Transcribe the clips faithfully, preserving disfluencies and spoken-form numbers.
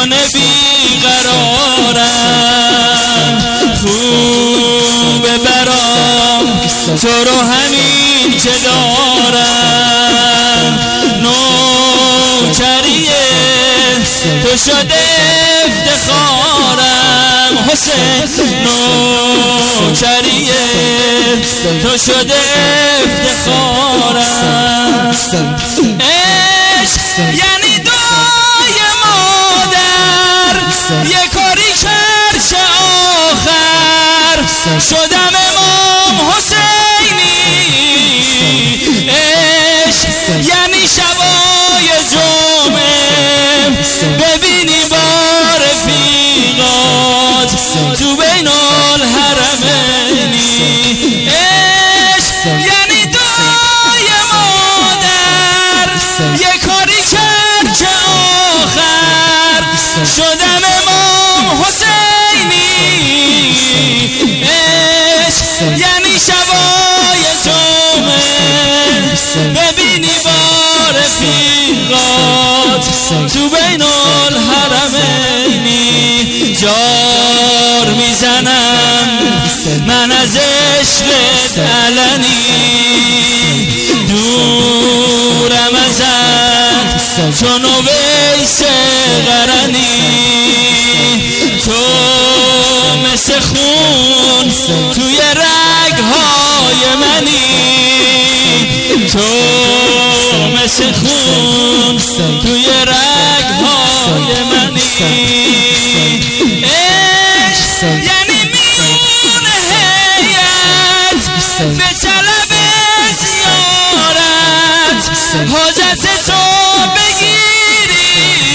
حسین بیقرارم خوبه برام تو رو همین که دارم نوکریه تو شده افتخارم حسین نوکریه تو شده افتخارم عشق یعنی دعای مادر یه کاری کرد چه آخر شدم امام حسینی عشق یعنی شبای جمعه ببینی با رفیقات تو بین الحرمینی عشق یعنی دعای مادر یه کاری کرد که آخر شدم امام حسینی عشق یعنی شبای جمعه ببینی با رفیقات تو بین الحرمینی جار میزنم من از عشقت علنی دورم ازت چون ویس قرنی تو مثل خون توی رگهای منی تو مثل خون توی رگهای منی عشق یعنی میون هیئت به طلب زیارت حاجت تو بگیری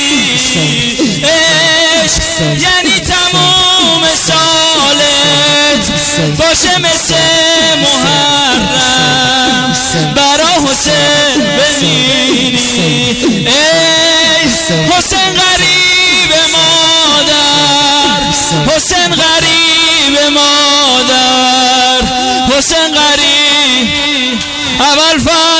عشق یعنی تموم سالت باشه مثل محرم برا حسین بمیری ای حسین غریب مادر حسین غریب مادر حسین غریب اول